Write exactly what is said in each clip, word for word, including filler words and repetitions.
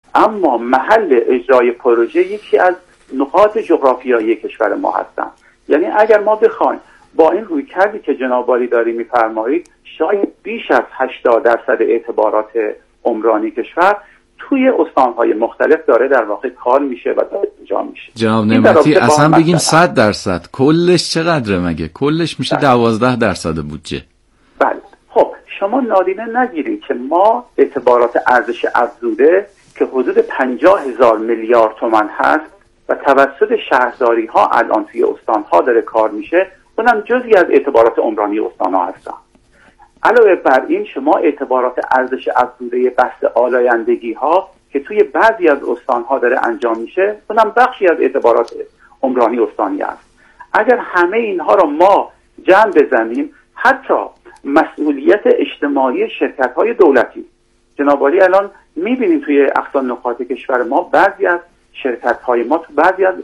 اما محل اجرای پروژه یکی از نقاط جغرافیایی کشور ما هستند. یعنی اگر ما بخوایم با این رویکردی که جناب عالی داری می‌فرمایید شاید بیش از هشتاد درصد اعتبارات عمرانی کشور توی استان‌های مختلف داره در واقع کار میشه و داره انجام میشه. جناب نعمتی اصلا بگیم صد درصد کلش چقدره مگه؟ کلش میشه دوازده درصد بودجه. بله. خب شما نادیده نگیرید که ما اعتبارات ارزش افزوده که حدود پنجاه هزار میلیارد تومان هست و توسط شهرداری ها الان توی استان ها داره کار میشه، اونم جزئی از اعتبارات عمرانی استان ها هستن. علاوه بر این شما اعتبارات ارزش افزوده بحث آلایندگی ها که توی بعضی از استان ها داره انجام میشه، اونم بخشی از اعتبارات عمرانی استانی است. اگر همه اینها رو ما جمع بزنیم، حتی مسئولیت اجتماعی شرکت های دولتی، جناب عالی الان میبینیم توی اقصا نقاط کشور ما بعضی از شرکت های ما تو بعضی از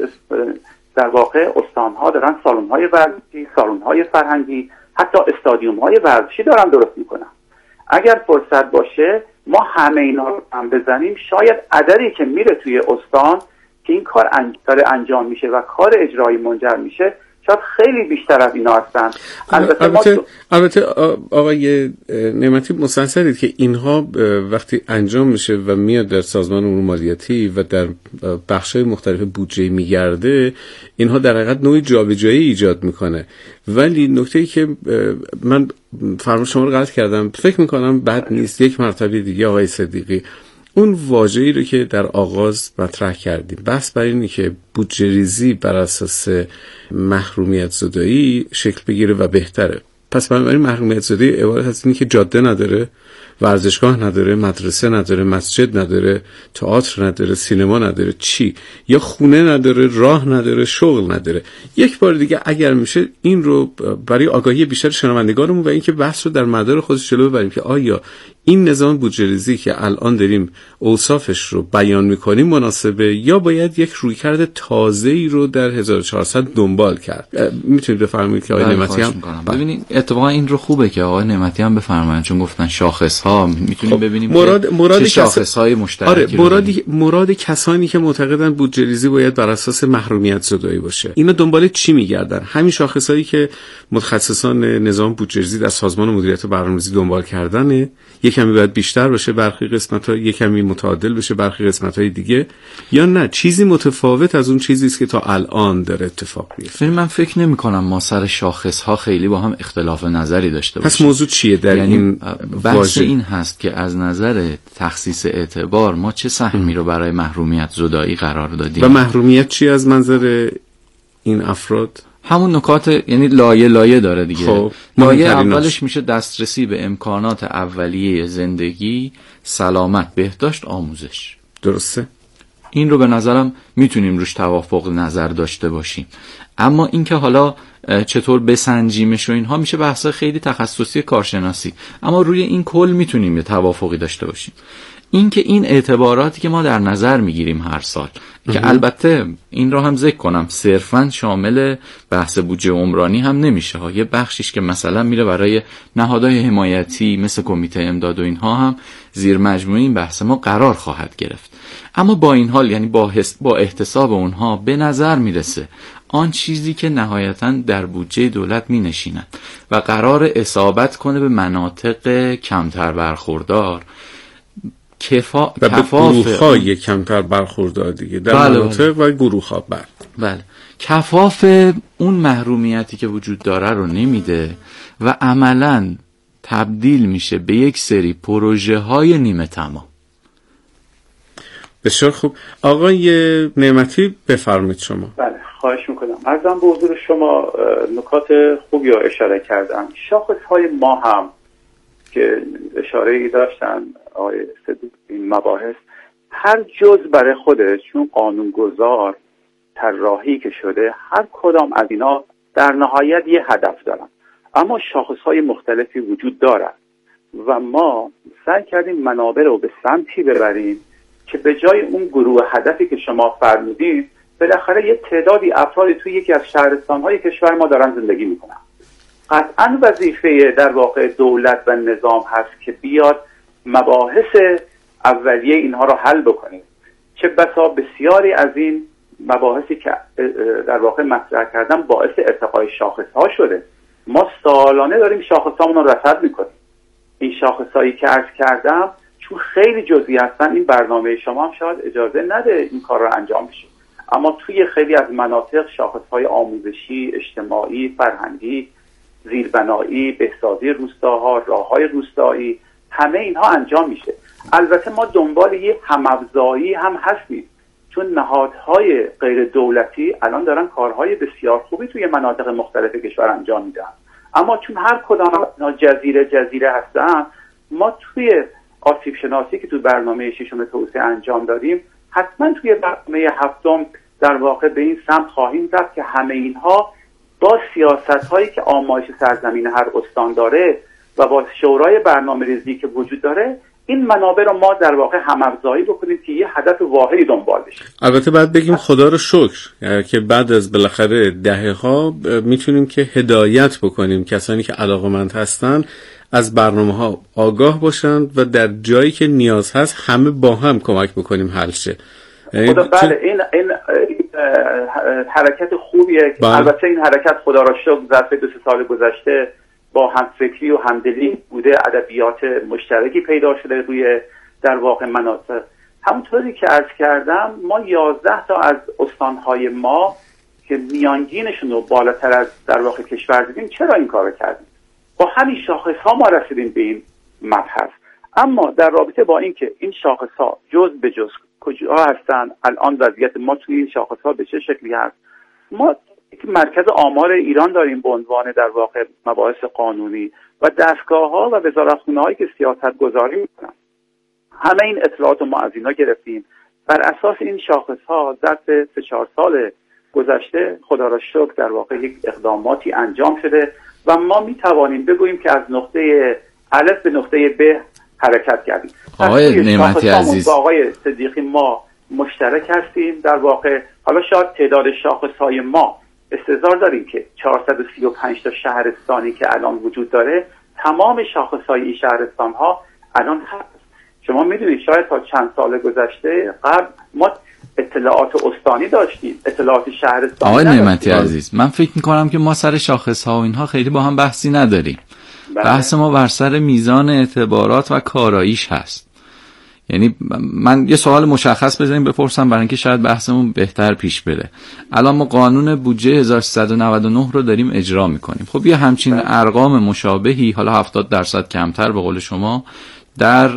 در واقع استان ها دارن سالن های ورزشی، سالن های فرهنگی، حتی استادیوم های ورزشی دارن درست میکنن. اگر فرصت باشه ما همه اینا رو هم بزنیم، شاید عددی که میره توی استان که این کار داره انجام میشه و کار اجرایی منجر میشه شاید خیلی بیشتر از اینا هستن. البته البته, البته آقای نعمتی مستنصرید که اینها وقتی انجام میشه و میاد در سازمان امور مالیاتی و در بخش‌های مختلف بودجه میگرده، اینها در حقیقت نوعی جابجایی ایجاد میکنه. ولی نکته‌ای که من فرمایش شما رو غلط کردم، فکر میکنم بد نیست یک مرتبه دیگه آقای صدیقی اون واژه‌ای رو که در آغاز مطرح کردیم، بس بر اینه که بودجه ریزی بر اساس محرومیت زدایی شکل بگیره و بهتره. پس بنابراین محرومیت زدایی عبارت از اینه که جاده نداره، ورزشگاه نداره، مدرسه نداره، مسجد نداره، تئاتر نداره، سینما نداره، چی؟ یا خونه نداره، راه نداره، شغل نداره. یک بار دیگه اگر میشه این رو برای آگاهی بیشتر شنوندگانمون و اینکه بحث رو در مدار خودش جلو ببریم که آیا این نظام بودجه ریزی که الان داریم اوصافش رو بیان میکنیم مناسبه یا باید یک رویکرد تازه‌ای رو در هزار و چهارصد دنبال کرد. میتونید بفرمایید که آقای نعمتی هم ببینید اتفاقا این رو خوبه که آقای نعمتی هم بفرمایید، چون گفتن شاخص ها میتونیم خب ببینیم مراد مراد چه شاخص های مشترکی. آره مراد مراد کسانی که معتقدن بودجه ریزی باید بر اساس محرومیت زدایی باشه، اینا دنبال چی میگردن؟ همین شاخص هایی که متخصصان نظام بودجه ریزی در سازمان مدیریت برنامه‌ریزی دنبال کردن، یک کمی باید بیشتر باشه برخی قسمت‌ها، یک کمی متعادل بشه برخی قسمت‌های دیگه، یا نه چیزی متفاوت از اون چیزی است که تا الان داره اتفاق میفته؟ من فکر نمی‌کنم ما سر شاخص‌ها خیلی با هم اختلاف نظری داشته باشیم. پس موضوع چیه در یعنی این بحث واژه؟ این هست که از نظر تخصیص اعتبار ما چه سهمی رو برای محرومیت زدایی قرار دادیم و محرومیت چی از منظر این افراد؟ همون نکات، یعنی لایه لایه داره دیگه. خب لایه اولش میشه دسترسی به امکانات اولیه زندگی، سلامت، بهداشت، آموزش. درسته؟ این رو به نظرم میتونیم روش توافق نظر داشته باشیم. اما اینکه حالا چطور بسنجیمش و اینها میشه بحث خیلی تخصصی کارشناسی، اما روی این کل میتونیم یه توافقی داشته باشیم. اینکه این اعتباراتی که ما در نظر میگیریم هر سال که البته این رو هم ذکر کنم صرفاً شامل بحث بودجه عمرانی هم نمیشه ها، یه بخشیش که مثلا میره برای نهادهای حمایتی مثل کمیته امداد و اینها هم زیر مجموعه این بحث ما قرار خواهد گرفت. اما با این حال یعنی با, حس با احتساب اونها به نظر میرسه آن چیزی که نهایتاً در بودجه دولت می نشیند و قرار اصابت کنه به مناطق کمتر برخوردار کفا... و به گروه های کمتر برخوردار دیگه در بله مناطق بله. و گروه ها بر بله کفاف اون محرومیتی که وجود داره رو نمیده و عملاً تبدیل میشه به یک سری پروژه های نیمه تمام. بسیار خوب. آقای نعمتی بفرمایید شما. بله خواهش میکنم. عرضم به حضور شما نکات خوبی رو اشاره کردم. شاخص های ما هم که اشاره‌ای داشتن آقای صدیق این مباحث، هر جز برای خودش چون قانونگذار طراحی که شده هر کدام از اینا در نهایت یه هدف دارن، اما شاخص‌های مختلفی وجود دارد و ما سعی کردیم منابع رو به سمتی ببریم که به جای اون گروه هدفی که شما فرمودید بالاخره یه تعدادی افرادی توی یکی از شهرستان‌های کشور ما دارن زندگی میکنن. قطعاً وظیفه در واقع دولت و نظام هست که بیاد مباحث اولیه اینها رو حل بکنه. چه بسا بسیاری از این مباحثی که در واقع مطرح کردم باعث ارتقای شاخص‌ها شده. ما سالانه داریم شاخص‌هامون رو رصد می‌کنیم. این شاخص‌هایی که عرض کردم چون خیلی جزئی هستن، این برنامه شما هم شاید اجازه نده این کار رو انجام بشه، اما توی خیلی از مناطق شاخص‌های آموزشی، اجتماعی، فرهنگی، زیربنایی، بهسازی روستاها، راه‌های روستایی، همه اینها انجام میشه. البته ما دنبال یه هم‌افزایی هم هستیم، چون نهادهای غیر دولتی الان دارن کارهای بسیار خوبی توی مناطق مختلف کشور انجام میدن، اما چون هر کدام جزیره جزیره هستن، ما توی آسیب شناسی که تو برنامه ششم توسعه انجام دادیم حتما توی برنامه هفتم در واقع به این سمت خواهیم رفت که همه اینها با سیاست‌هایی که آمایش سرزمین هر استان داره و با شورای برنامه‌ریزی که وجود داره، این منابع رو ما در واقع هم‌افزایی بکنیم که یه هدف واحدی دنبال بشه. البته باید بگیم خدا رو شکر که بعد از بالاخره دهه‌ها میتونیم که هدایت بکنیم کسانی که علاقه‌مند هستن از برنامه‌ها آگاه باشن و در جایی که نیاز هست همه با هم کمک بکنیم حل شه. خدا بله این این حرکت خوبیه. البته این حرکت خدا را شکر ظرف دو سه سال گذشته با همفکری و همدلی بوده، ادبیات مشترکی پیدا شده روی در واقع مناطق. همونطوری که عرض کردم ما یازده تا از استانهای ما که میانگینشون رو بالاتر از در واقع کشور دیدیم، چرا این کارو کردیم؟ با همین شاخص ها ما رسیدیم به این مبحث. اما در رابطه با اینکه این شاخص ها جز به جز کجا هستن، الان وضعیت ما توی این شاخص ها به چه شکلی هست، ما یک مرکز آمار ایران داریم به عنوان در واقع مباحث قانونی و دستگاه ها و وزارتخونه هایی که سیاست گذاری میکنن. همه این اطلاعات ما از اینا گرفتیم. بر اساس این شاخص ها ظرف سه چهار سال گذشته خدا را شکر در واقع یک اقداماتی انجام شده و ما می توانیم بگوییم که از نقطه الف به نقطه ب حرکت کردیم. آقای نعمتی عزیز، با آقای صدیقی ما مشترک هستیم. در واقع حالا شاید تعداد شاخص‌های ما استظهار داریم که چهارصد و سی و پنج تا شهرستانی که الان وجود داره، تمام شاخص‌های این شهرستان‌ها الان هست. شما میدونید شاید تا چند سال گذشته قبل ما اطلاعات استانی داشتیم، اطلاعات شهرستانی. آقای نعمتی عزیز، من فکر می‌کنم که ما سر شاخص‌ها و اینها خیلی با هم بحثی نداریم. بله. بحث ما بر سر میزان اعتبارات و کاراییش هست. یعنی من یه سوال مشخص بزنیم بپرسم برای اینکه شاید بحثمون بهتر پیش بره. الان ما قانون بودجه هزار و سیصد و نود و نه رو داریم اجرا میکنیم. خب یه همچین ارقام مشابهی، حالا هفتاد درصد کمتر به قول شما، در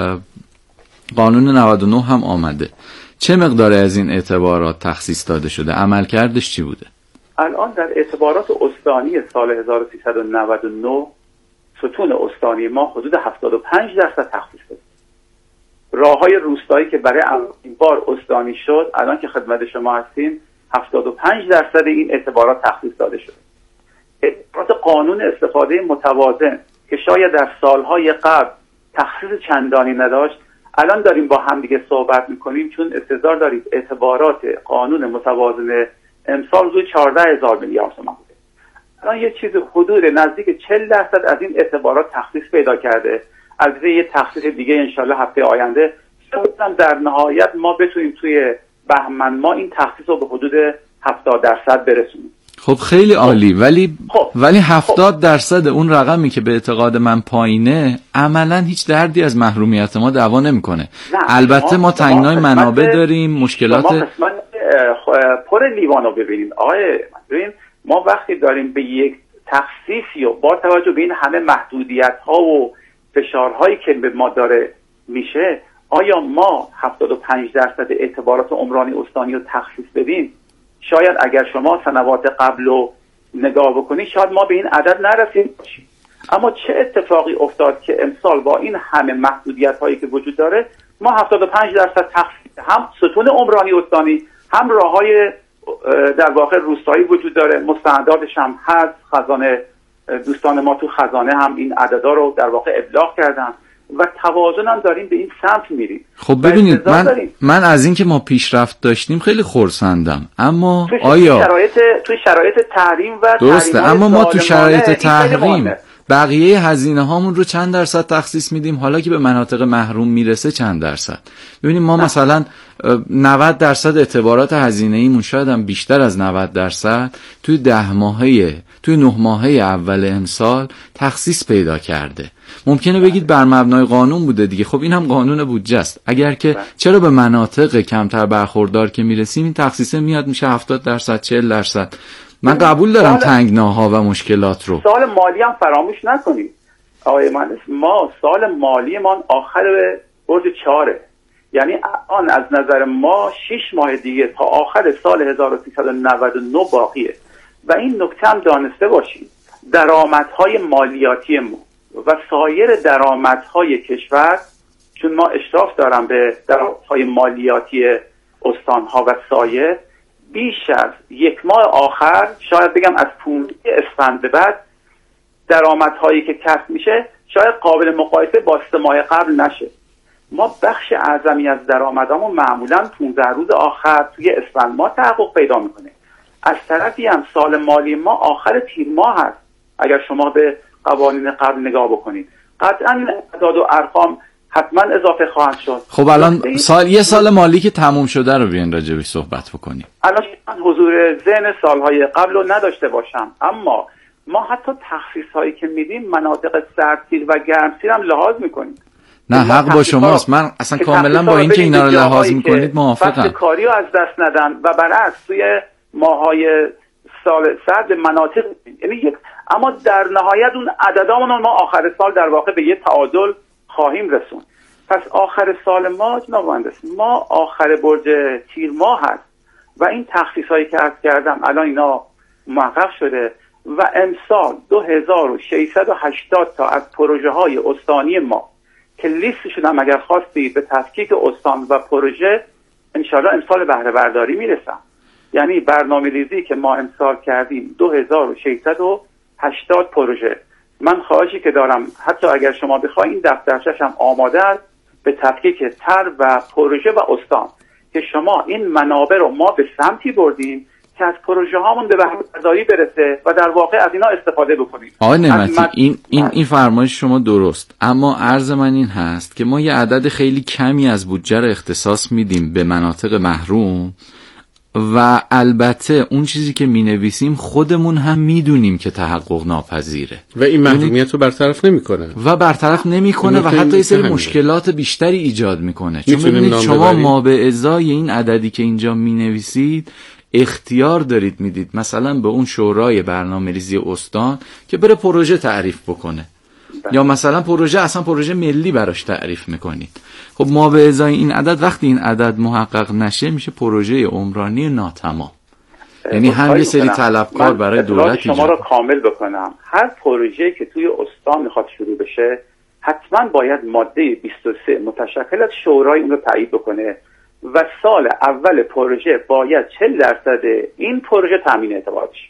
قانون نود و نه هم آمده. چه مقداری از این اعتبارات تخصیص داده شده؟ عملکردش چی بوده؟ الان در اعتبارات استانی سال هزار و سیصد و نود و نه ستون استانی ما حدود هفتاد و پنج درصد تخصیص داده. راه‌های روستایی که برای اولین بار استانی شد، الان که خدمت شما هستیم، هفتاد و پنج درصد این اعتبارات تخصیص داده شده. اعتبارات قانون استفاده متوازن که شاید در سالهای قبل تخصیص چندانی نداشت، الان داریم با هم دیگه صحبت میکنیم، چون استظهار دارید اعتبارات قانون متوازن امسال روی چهارده هزار میلیارد تومان بوده. الان یه چیز حدود نزدیک چهل درصد از این اعتبارات تخصیص پیدا کرده. البته یه تخصیص دیگه انشالله هفته آینده در نهایت ما بتونیم توی بهمن ما این تخصیص رو به حدود هفتاد درصد برسونیم. خب خیلی عالی، ولی خب. ولی هفتاد خب. درصد اون رقمی که به اعتقاد من پایینه عملا هیچ دردی از محرومیت ما دعوا نمیکنه. البته ما, ما تنگنای منابع داریم، مشکلات ما قسمت پر لیوانو ببینید. آقای ببین ما وقتی داریم به یک تخصیصی و با توجه به این همه محدودیت ها و فشارهایی که به ما داره میشه، آیا ما هفتاد و پنج درصد اعتبارات عمرانی استانی رو تخصیص بدیم؟ شاید اگر شما سنوات قبل رو نگاه بکنید شاید ما به این عدد نرسیم باشیم. اما چه اتفاقی افتاد که امسال با این همه محدودیت هایی که وجود داره ما هفتاد و پنج درصد تخصیص، هم ستون عمرانی استانی هم راههای در واقع روستایی وجود داره، مستنداتش هم هست، خزانه دوستان ما تو خزانه هم این عددا رو در واقع ابلاغ کردن و توازن هم داریم به این سمت میریم. خب ببینید من من از این که ما پیشرفت داشتیم خیلی خرسندم، اما توی آیا شرایط توی شرایط تحریم و درسته، اما ما تو شرایط تحریم بقیه هزینه هامون رو چند درصد تخصیص میدیم، حالا که به مناطق محروم میرسه چند درصد. ببینیم ما نه. مثلا نود درصد اعتبارات هزینه ایمون، شاید هم بیشتر از نود درصد توی ده ماهه توی نه ماهه اول امسال تخصیص پیدا کرده. ممکنه بگید بر مبنای قانون بوده دیگه، خب این هم قانون بودجه است. اگر که چرا به مناطق کمتر برخوردار که میرسیم این تخصیصه میاد میشه هفتاد درصد چهل درصد. من قبول دارم تنگناها و مشکلات رو. سال مالی هم فراموش نکنید آقای مهندس، ما سال مالی ما آخر برج چهاره، یعنی آن از نظر ما شش ماه دیگه تا آخر سال هزار و سیصد و نود و نه باقیه. و این نکته هم دانسته باشید درآمدهای مالیاتی ما و سایر درآمدهای کشور، چون ما اشراف دارم به درآمدهای مالیاتی استانها و سایر، بیش از یک ماه آخر شاید بگم از پونزده اسفند به بعد درآمدهایی که کسب میشه شاید قابل مقایسه با سه ماه قبل نشه. ما بخش اعظمی از درآمدامون معمولا پانزده روز آخر توی اسفند ماه تحقق پیدا میکنه. از طرفی هم سال مالی ما آخر تیر ماه هست. اگر شما به قوانین قبل نگاه بکنید قطعا این اعداد و ارقام حتما اضافه خواهند شد. خب الان سال یه سال مالی که تموم شده رو بیان راجعش صحبت بکنیم. الان من حضور ذهن سالهای قبل رو نداشته باشم، اما ما حتی تخصیص که میدیم مناطق سردسیر و گرمسیر هم لحاظ میکنیم. نه حق با شماست، من اصلا کاملا با اینکه اینا رو لحاظ میکنید موافقم. فصل کاری رو از دست ندن و برعکس توی ماهای سال سرد مناطق، یعنی یک، اما در نهایت اون عددامون ما آخر سال در واقع به یه تعادل خواهیم رسون. پس آخر سال ما جناب مهندس ما آخر برج تیر ماه هست و این تخصیص هایی که عرض کردم الان اینا محقق شده و امسال دو هزار و ششصد و هشتاد تا از پروژه های استانی ما که لیستشون هم اگر خواستید به تفکیک استان و پروژه انشالله امسال بهره برداری میرسن. یعنی برنامه ریزی که ما امسال کردیم دو هزار و ششصد و هشتاد پروژه. من خواهشی که دارم حتی اگر شما بخواید این دفترچش هم آماده است به تفکیک تر و پروژه و استان که شما این منابع رو ما به سمتی بردیم که از پروژه هامون به بهره برداری برسه و در واقع از اینا استفاده بکنیم. آقای نعمتی مد... این این این فرمایش شما درست، اما عرض من این هست که ما یه عدد خیلی کمی از بودجه رو اختصاص میدیم به مناطق محروم و البته اون چیزی که مینویسیم خودمون هم میدونیم که تحقق ناپذیره و این محرومیت رو برطرف نمیکنه و برطرف نمیکنه و حتی یه سری مشکلات بیشتری ایجاد میکنه. چون ببینید شما ما به ازای این عددی که اینجا مینویسید اختیار دارید میدید مثلا به اون شورای برنامه‌ریزی استان که بره پروژه تعریف بکنه بله. یا مثلا پروژه اصلا پروژه ملی براش تعریف میکنید. خب ما به ازای این عدد وقتی این عدد محقق نشه میشه پروژه عمرانی ناتمام. یعنی هم یه سری طلبکار برای دولت شما ایجاد. رو کامل بکنم هر پروژه که توی استان میخواد شروع بشه حتما باید ماده بیست و سه متشکل از شورای اون رو تایید بکنه و سال اول پروژه باید چهل درصد این پروژه تامین اعتبار بشه.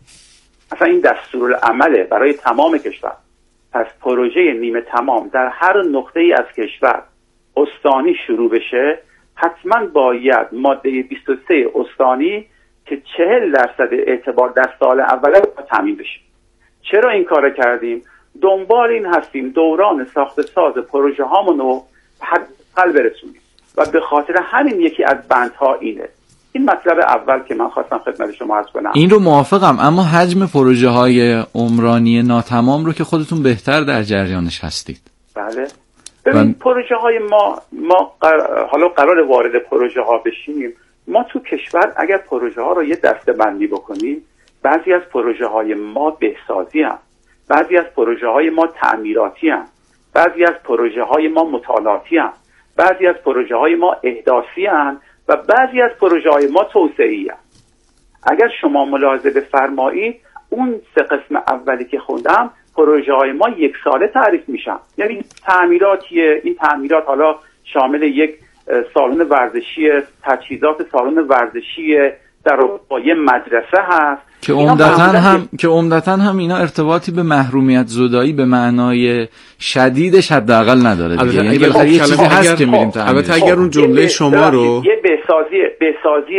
اصلا این دستورالعمله برای تمام کشور. پس پروژه نیمه تمام در هر نقطه‌ای از کشور استانی شروع بشه حتما باید ماده بیست و سه استانی که چهل درصد اعتبار در سال اول تامین بشه. چرا این کار کردیم؟ دنبال این هستیم دوران ساخت ساز پروژه هامون رو حداقل برسونیم و به خاطر همین یکی از بندها اینه. این مطلب اول که من خواستم خدمت شما عرض کنم. این رو موافقم، اما حجم پروژه های عمرانی ناتمام رو که خودتون بهتر در جریانش هستید. بله. ببین و... پروژه های ما ما قر... حالا قرار وارد پروژه ها بشیم. ما تو کشور اگر پروژه ها رو یه دسته بندی بکنیم بعضی از پروژه های ما بهسازی هستند، بعضی از پروژه های ما تعمیراتی هستند، بعضی از پروژه های ما مطالعاتی هستند، بعضی از پروژه های ما احداثی هستند و بعضی از پروژه های ما توسعه‌ای هستند. اگر شما ملاحظه بفرمایید اون سه قسم اولی که خوندم پروژه های ما یک ساله تعریف میشن، یعنی تعمیراتیه. این تعمیرات حالا شامل یک سالن ورزشی، تجهیزات سالن ورزشی در یه مدرسه هست که عمدتاً هم که عمدتاً هم اینا ارتباطی به محرومیت زدایی به معنای شدیدش حداقل نداره دیگه. یعنی بالاخره یه چیزی هست که میریم تعمیر. البته اگر اون جمله شما رو یه بهسازی بهسازی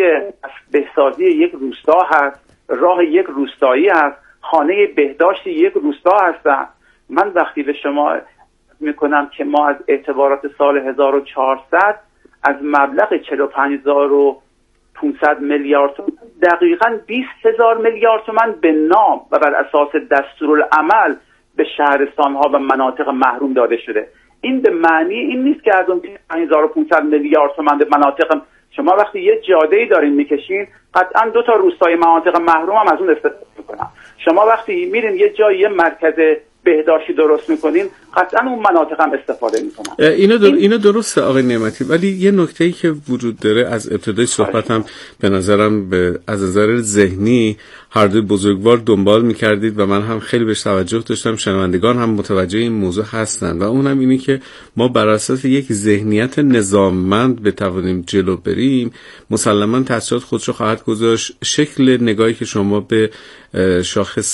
بهسازی یک روستا هست، راه یک روستایی هست، خانه بهداشت یک روستا هستن من وقتی به شما میکنم که ما از اعتبارات سال هزار و چهارصد از مبلغ چهل و پنج هزار و پانصد میلیارد تومان دقیقاً بیست هزار میلیارد تومان به نام و بر اساس دستورالعمل به شهرستان ها و مناطق محروم داده شده. این به معنی این نیست که از اون پنج هزار و پانصد میلیارد تومان به مناطق، شما وقتی یه جاده‌ای دارین میکشین قطعاً دو تا روستای مناطق محروم هم از اون استفاده میکنن. شما وقتی میرین یه جایی یه مرکز بهداشتی درست میکنین قطعا اون مناطق هم استفاده میکنن. اینو در... اینو درسته آقای نعمتی، ولی یه نکته‌ای که وجود داره از ابتدای صحبتم به نظرم به از نظر ذهنی هر دوی بزرگوار دنبال میکردید و من هم خیلی بهش توجه داشتم، شنوندگان هم متوجه این موضوع هستن و اونم اینی که ما بر اساس یک ذهنیت نظاممند بتوانیم جلو بریم. مسلماً تأثیرات خودش رو خواهد گذاشت. شکل نگاهی که شما به شاخص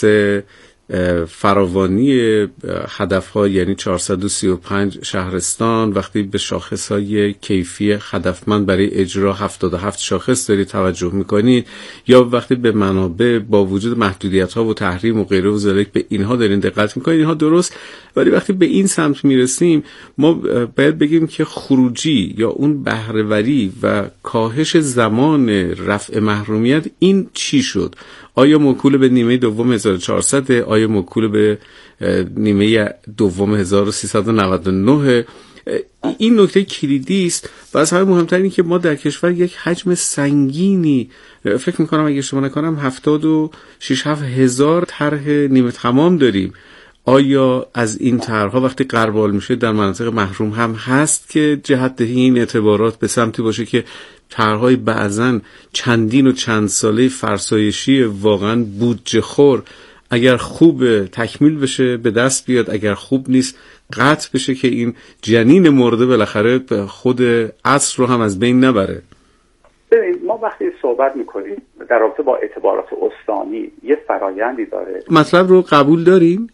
فراوانی هدف‌ها یعنی چهارصد و سی و پنج شهرستان، وقتی به شاخص‌های کیفی هدفمند برای اجرا هفتاد و هفت شاخص دارید توجه می‌کنید، یا وقتی به منابع با وجود محدودیت‌ها و تحریم و غیره و ذالک به اینها دارین دقت می‌کنید، اینها درست. ولی وقتی به این سمت میرسیم ما باید بگیم که خروجی یا اون بهره‌وری و کاهش زمان رفع محرومیت این چی شد؟ آیا موکول به نیمه دوم هزار و چهارصد؟ آیا موکول به نیمه دوم هزار و سیصد و نود و نه؟ این نکته کلیدی است و از همه مهمتر این که ما در کشور یک حجم سنگینی، فکر میکنم اگه اشتباه نکنم هفتاد و شش هفت هزار طرح نیمه تمام داریم. آیا از این طرح‌ها وقتی غربال میشه در مناطق محروم هم هست که جهت دهی این اعتبارات به سمتی باشه که طرح‌های بعضن چندین و چند ساله فرسایشی واقعا بودجه خور اگر خوب تکمیل بشه به دست بیاد، اگر خوب نیست قطع بشه که این جنین مرده بالاخره خود عصر رو هم از بین نبره؟ ببین ما وقتی صحبت میکنیم در رابطه با اعتبارات استانی یه فرایندی داره. مطلب رو قبول داریم؟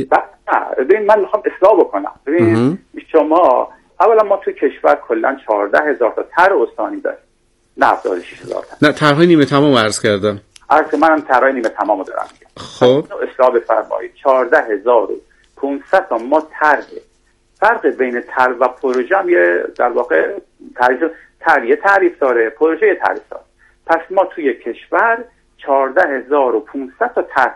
نه ببین من میخوام اصلاح بکنم. ببین شما اولا ما توی کشور کلا چهارده هزار تا طرح استانی داریم، نه هفتاد و شش هزار تا. نه طرح‌های نیمه تمام عرض کردم. عرض منم طرح‌های نیمه تمامو دارم. خب اصلاح بفرمایید. چهارده هزار و پانصد تا ما طرح، فرق بین طرح و پروژه هم یه در واقع تعریف طرح تعریف داره، پروژه تعریف داره. پس ما توی کشور چهارده هزار و پانصد تا طرح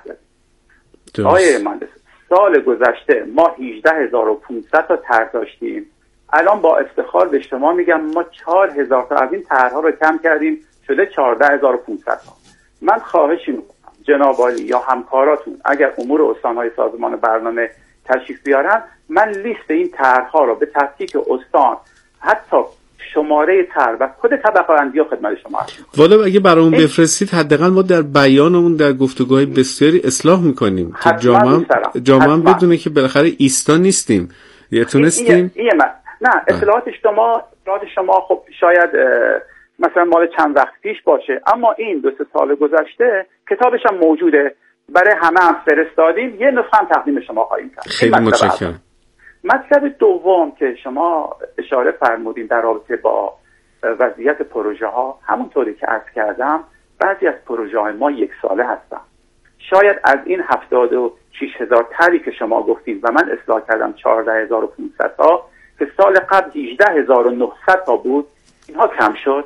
داریم. آقای مهندس سال گذشته ما هجده هزار و پانصد تا طرح داشتیم. الان با افتخار به شما میگم ما چهار هزار تا از این طرح‌ها رو کم کردیم، شده چهارده هزار و پانصد تا. من خواهشی میکنم جناب عالی یا همکاراتون اگر امور استان‌های سازمان برنامه تشریف بیارن، من لیست این طرح‌ها رو به تفکیک استان حتی شماره طرح و کد طبقه بندی رو خدمت شما عرض می‌کنم. والا اگه برامون بفرستید حداقل ما در بیانمون در گفتگوهای بسیاری اصلاح می‌کنیم که جامعه جامعه بدونه که بالاخره ایستا نیستیم. یا تونستیم این من نه اطلاعات شما اطلاعات شما خب شاید مثلا مال چند وقت پیش باشه، اما این دو سه سال گذشته کتابش هم موجوده، برای همه هم فرستادیم، یه نسخه هم تقدیم شما خواهیم کرد. خیلی متشکرم. مطلب دوم که شما اشاره فرمودین در رابطه با وضعیت پروژه ها، همونطوری که عرض کردم بعضی از پروژه های ما یک ساله هستن. شاید از این هفتاد و شش هزار طرحی که شما گفتید و من اصلاح کردم چهارده هزار و پانصد تا که سال قبل هجده هزار و نهصد تا بود، اینها کم شد.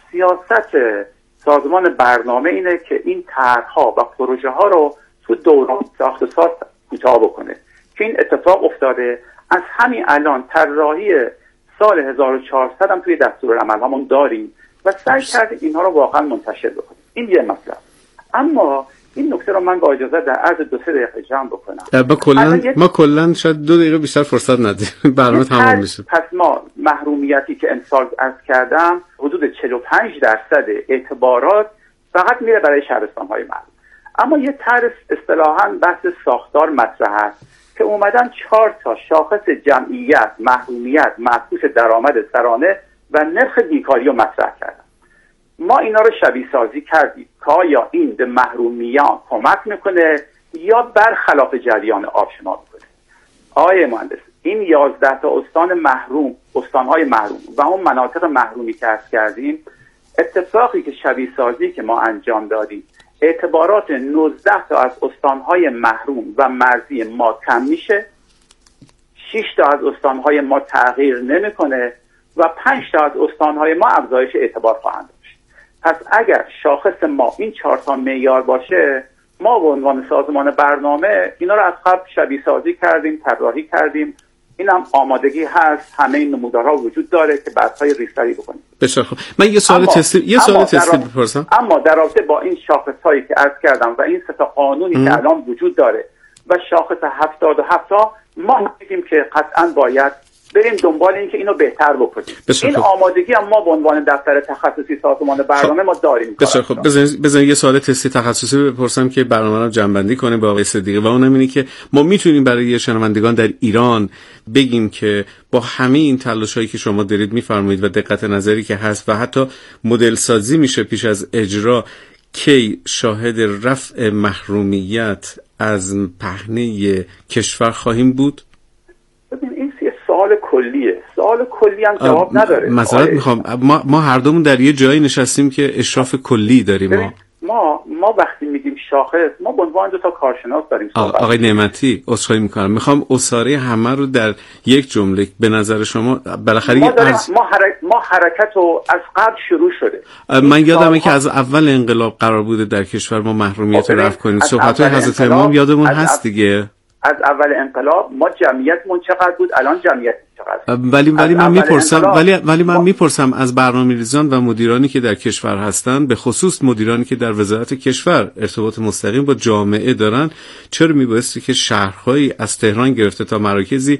سیاست سازمان برنامه اینه که این طرح‌ها و پروژه ها رو تو دوران ساخت و ساز کوتاه بکنه که این اتفاق افتاده. از همین الان طراحی سال هزار و چهارصد هم توی دستورالعمل همون داریم و سعی کردیم اینها رو واقعا منتشر بکنیم. این یه مطلب. اما این نکته رو من با اجازه در عرض دو سه دقیقه جمع بکنم. ما کلا ما کلا شاید دو دقیقه بیشتر فرصت ندیم برنامه تمام میشه. پس ما محرومیتی که امسال عرض کردم حدود چهل و پنج درصد اعتبارات فقط میره برای شهرستان‌های محروم. اما یه طرح اصطلاحاً بحث ساختار مطرح است که اومدن چهار تا شاخص جمعیت، محرومیت، معکوس درآمد سرانه و نرخ بیکاری رو مطرح کردن. ما اینا رو شبیه سازی کردیم که آیا این به محرومیان کمک میکنه یا برخلاف جریان آب شنا میکنه. آقای مهندس این یازده تا استان محروم، استانهای محروم و اون مناطق محرومی که عرض کردیم، اتفاقی که شبیه سازی که ما انجام دادیم، اعتبارات نوزده تا از استانهای محروم و مرزی ما کم میشه شش تا از استانهای ما تغییر نمیکنه و پنج تا از استانهای ما افزایش اعتبار خواهند داشت. پس اگر شاخص ما این چهار تا معیار باشه، ما به عنوان سازمان برنامه اینا رو از قبل شبیه سازی کردیم، طراحی کردیم، اینم آمادگی هست، همه این نمودارها وجود داره که بحث‌های ریسری بکنیم. بسیار خوب. من یه سوال تستی یه سوال تستی بپرسم. اما در رابطه با این شاخص‌هایی که عرض کردم و این سه تا قانونی ام. که الان وجود داره و شاخص هفتاد و هفت تا، ما میگیم که قطعاً باید بریم دنبال این که اینو بهتر بکنیم. این خوب. آمادگی هم ما به عنوان دفتر تخصصی سازمان برنامه ما داریم. بسیار خوب. بزنید بزنید یه سوال تستی تخصصی بپرسم که برنامه رو جمع‌بندی کنه با آقای صدیقی و اونم اینه که ما میتونیم برای شنوندگان در ایران بگیم که با همه این تلاشایی که شما دارید میفرمایید و دقت نظری که هست و حتی مدل سازی میشه پیش از اجرا، کی شاهد رفع محرومیت از پهنه کشور خواهیم بود؟ ببین این سوال کلیه، سوال کلی هم جواب نداره. معذرت میخوام، ما ما هر دومون در یه جایی نشستیم که اشراف کلی داریم. ما ما ما وقتی میگیم شاخص، ما به عنوان دو تا کارشناس داریم صحبت. آقای نعمتی عذرخواهی میکنم، میخوام اساره همه رو در یک جمله. به نظر شما بالاخره ما, از... ما, حرک... ما حرکت رو از قبل شروع شده. من یادمه که از اول انقلاب قرار بوده در کشور ما محرومیت رو رفع کنیم. صحبت‌های حضرت امام یادمون هست دیگه. از اول انقلاب ما جمعیتمون چقدر بود، الان جمعیت چقدر؟ ولی ولی من میپرسم ولی ولی من میپرسم از برنامه‌ریزان و مدیرانی که در کشور هستن، به خصوص مدیرانی که در وزارت کشور ارتباط مستقیم با جامعه دارن، چرا میبایستی که شهرهایی از تهران گرفته تا مراکزی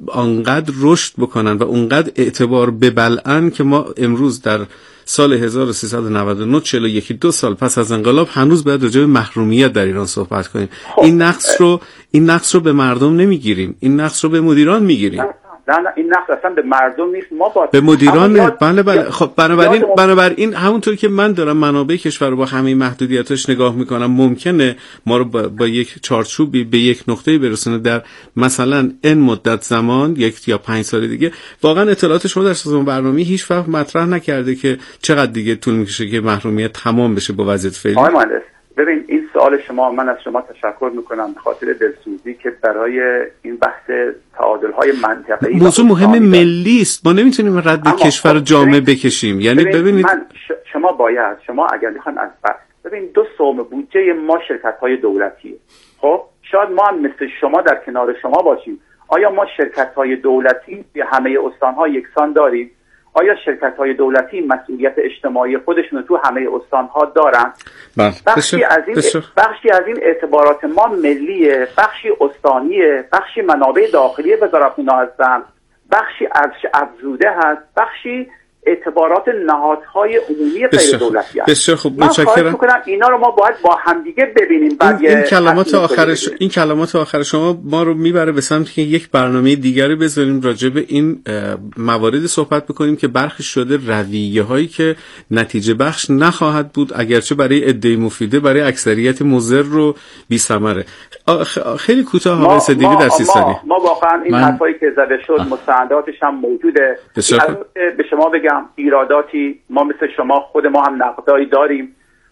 آنقدر رشد بکنن و اونقدر اعتبار ببلعن که ما امروز در سال هزار و سیصد و نود و نه، چهل و یک دو سال پس از انقلاب، هنوز باید راجع به محرومیت در ایران صحبت کنیم؟ این نقص رو این نقص رو به مردم نمیگیریم، این نقص رو به مدیران میگیریم. نه نه این نقص اصلا به مردم نیست، ما با به مدیران. بله بله. خب بنابراین بنابراین همونطور که من دارم منابع کشور رو با همه محدودیتاش نگاه میکنم، ممکنه ما رو با, با یک چارچوبی به یک نقطه‌ای برسونه در مثلا این مدت زمان، یک یا پنج سال دیگه. واقعا اطلاعات شما در سازمان برنامه‌ای هیچ وقت مطرح نکرده که چقدر دیگه طول میکشه که محرومیت تمام بشه با وضعیت فعلی؟ آقای مهندس، ببین این سوال شما، من از شما تشکر میکنم به خاطر دلسوزی که برای این بحث تعادل‌های منطقه‌ای موضوع مهم ملی است. ما نمیتونیم رد کشور جامعه بکشیم. یعنی ببینید من ش... شما باید شما اگر میخوان از بحث ببین دو سوم بودجه ما شرکت‌های دولتیه. خب شاید ما هم مثل شما در کنار شما باشیم. آیا ما شرکت‌های دولتی به همه استان‌ها یکسان داریم؟ آیا شرکت‌های دولتی مسئولیت اجتماعی خودشون رو تو همه استان‌ها دارن؟ بخشی از این بخشی از این اعتبارات ما ملیه، بخشی استانیه، بخشی منابع داخلی وزارتخونه هستن، بخشی ارزش افزوده هست، بخشی اعتبارات نهادهای عمومی غیر دولتی هست. بسیار خوب، متشکرم. اینا رو ما باید با همدیگه ببینیم. این, این کلمات آخرش این کلمات آخر شما ما رو میبره به سمتی که یک برنامه دیگری بذاریم راجع به این موارد صحبت بکنیم که برخی شده رویه هایی که نتیجه بخش نخواهد بود، اگرچه برای عده مفیده، برای اکثریت مضر رو بی ثمره. خیلی کوتاه آقای صدیقی در سی ثانیه. ما واقعا این حرفایی که زده شد مستنداتش هم موجوده. به شما بگم ایراداتی ما مثل شما خود ما هم نقدایی داریم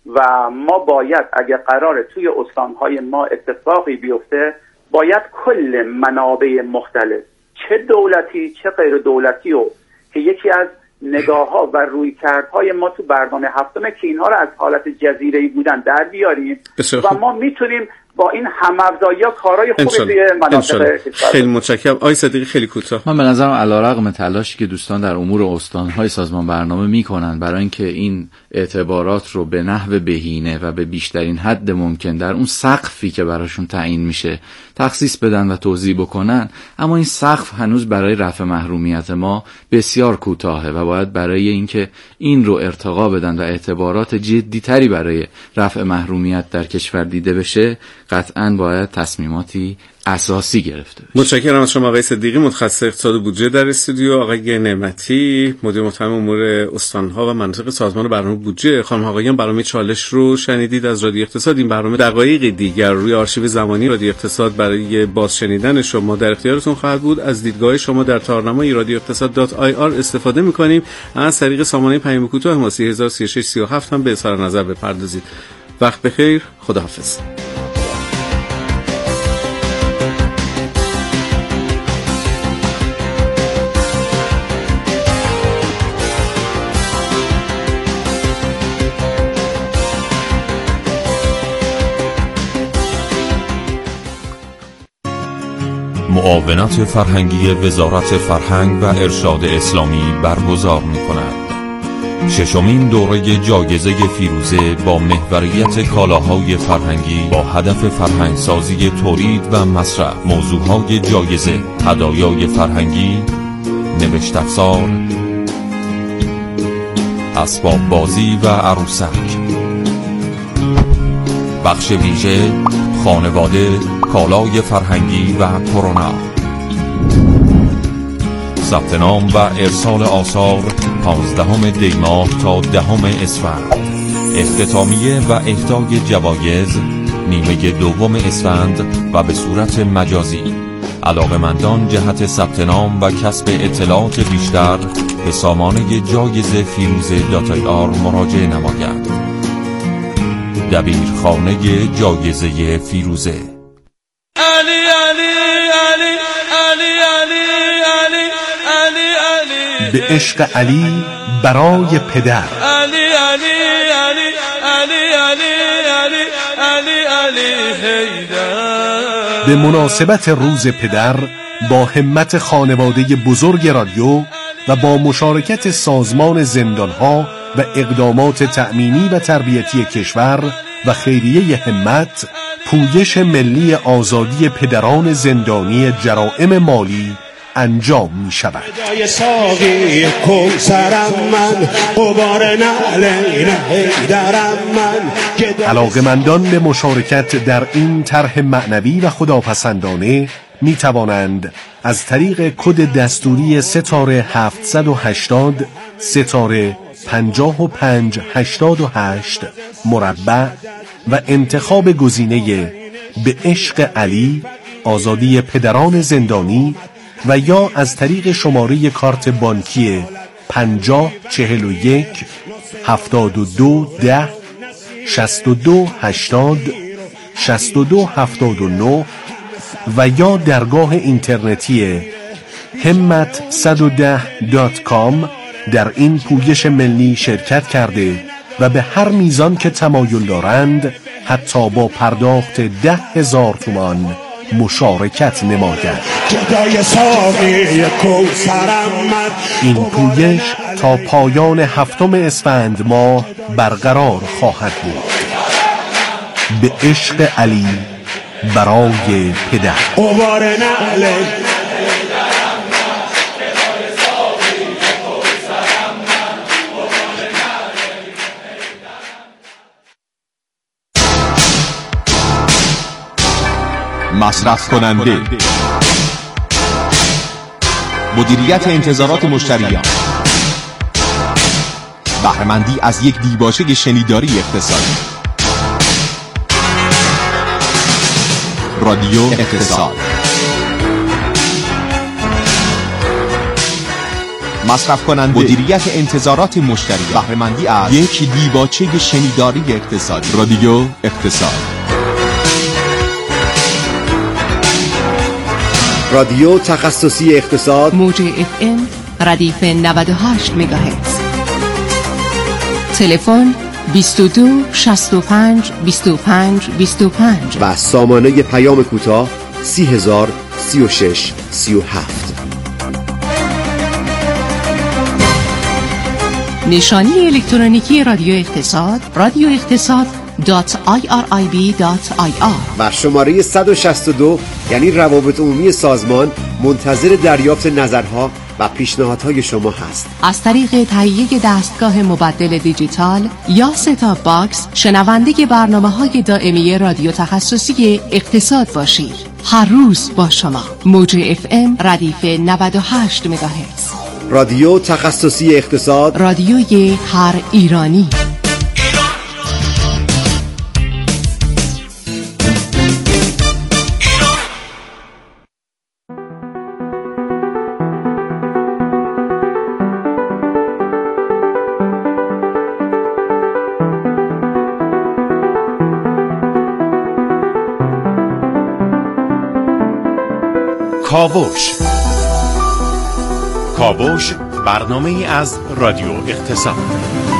و ما باید اگر قراره توی استانهای ما اتفاقی بیفته، باید کل منابع مختلف چه دولتی چه غیر دولتی و که یکی از نگاه ها و رویکردهای ما تو برنامه هفتمه که اینها رو از حالت جزیره‌ای بودن در بیاریم و ما میتونیم با این هم‌افزایی‌ها کارهای خوبی توی مناطق. خیلی متشکرم. آقای صدیقی خیلی کوتاه. من به نظرم علی‌رغم تلاشی که دوستان در امور استان‌های سازمان برنامه میکنن برای اینکه این اعتبارات رو به نحو بهینه و به بیشترین حد ممکن در اون سقفی که براشون تعیین میشه تخصیص بدن و توزیع بکنن، اما این سقف هنوز برای رفع محرومیت ما بسیار کوتاهه و باید برای اینکه این رو ارتقا بدن و اعتبارات جدی‌تری برای رفع محرومیت در کشور دیده بشه، قطعاً باید تصمیماتی اساسی گرفته بشه. متشکرم از شما آقای صدیقی، متخصص اقتصاد و بودجه در استودیو، آقای نعمتی مدیر محترم امور استان‌ها و مناطق سازمان برنامه بودجه. خانم آقایان، برنامه چالش رو شنیدید از رادیو اقتصاد. این برنامه دقایقی دیگر روی آرشیو زمانی رادیو اقتصاد برای باز شنیدن شما در اختیارتون خواهد بود. از دیدگاه شما در تارنمای رادیو اقتصاد دات آی آر استفاده می‌کنیم. از طریق سامانه پیام کوتاه ما سه هزار و سی و شش سی و هفت هم به اظهار نظر بپردازید. وقت بخیر، خداحافظ. معاونت فرهنگی وزارت فرهنگ و ارشاد اسلامی برگزار می‌کند. ششمین دوره جایزه فیروزه با محوریت کالاهای فرهنگی با هدف فرهنگسازی تولید و مصرف. موضوعهای جایزه: هدایای فرهنگی، نوشت افزار، اسباب بازی و عروسک. بخش ویژه: خانواده، کالای فرهنگی و کرونا. ثبت نام و ارسال آثار پانزدهم دی ماه تا دهم اسفند. اختتامیه و اهدای جوایز نیمه دوم اسفند و به صورت مجازی. علاقه‌مندان جهت ثبت نام و کسب اطلاعات بیشتر به سامانه جایزه فیروزه دات آی آر مراجعه نمایند. دبیرخانه جایزه فیروزه. علی علی علی علی علی علی علی علی به عشق علی برای پدر. علی علی علی علی علی علی علی علی حیدر. به مناسبت روز پدر با همت خانواده بزرگ رادیو و با مشارکت سازمان زندانها و اقدامات تأمینی و تربیتی کشور و خیریه همت، پویش ملی آزادی پدران زندانی جرائم مالی انجام می شود. علاقه‌مندان به مشارکت در این طرح معنوی و خداپسندانه می توانند از طریق کد دستوری ستاره هفتصد و هشتاد ستاره پنجاه و پنج هشتاد و هشت مربع و انتخاب گزینه به عشق علی آزادی پدران زندانی و یا از طریق شماره کارت بانکی پنجاه چهل و یک هفتاد و دو ده شصت و دو هشتاد شصت و دو هفتاد و نه و یا درگاه اینترنتی همت صد و ده دات کام در این پویش ملی شرکت کرده و به هر میزان که تمایل دارند حتی با پرداخت ده هزار تومان مشارکت نمایند. این پویش تا پایان هفتم اسفند ماه برقرار خواهد بود. به عشق علی برای پدر. مصرف کننده، مدیریت انتظارات مشتریان، بهره‌مندی از یک دیباچه شنیداری اقتصادی. رادیو اقتصاد. مصرف کننده، مدیریت انتظارات مشتریان، بهره‌مندی از یک دیباچه شنیداری اقتصادی. رادیو اقتصاد. رادیو تخصصی اقتصاد، موج اف ام ردیف نود و هشت مگاهرتز. تلفن بیست و دو شصت و پنج بیست و پنج بیست و پنج و سامانه پیام کوتاه سی هزار سی و شش سی و هفت. نشانی الکترونیکی رادیو اقتصاد رادیو اقتصاد دات آی آر آی بی دات آی آر و شماره صد و شصت و دو یعنی روابط عمومی سازمان منتظر دریافت نظرها و پیشنهادهای شما هست. از طریق تهیه دستگاه مبدل دیجیتال یا ستاپ باکس شنونده برنامه‌های دائمی رادیو تخصصی اقتصاد باشید. هر روز با شما. موج اف ام ردیف نود و هشت مگاهرتز. رادیو تخصصی اقتصاد، رادیوی هر ایرانی. کاوش. کاوش برنامه از رادیو اقتصاد.